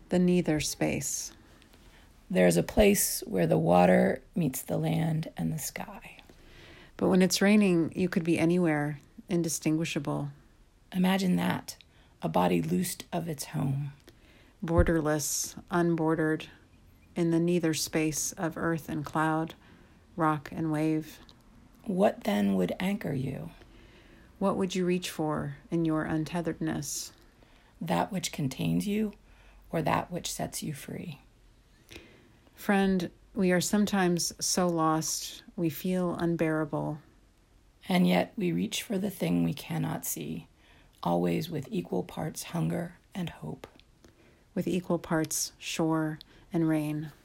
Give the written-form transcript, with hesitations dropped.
the neither space. There's a place where the water meets the land and the sky. But when it's raining, you could be anywhere, indistinguishable. Imagine that, a body loosed of its home. Borderless, unbordered, in the neither space of earth and cloud, rock and wave. What then would anchor you? What would you reach for in your untetheredness? That which contains you, or that which sets you free? Friend, we are sometimes so lost, we feel unbearable. And yet we reach for the thing we cannot see, always with equal parts hunger and hope. With equal parts shore and rain.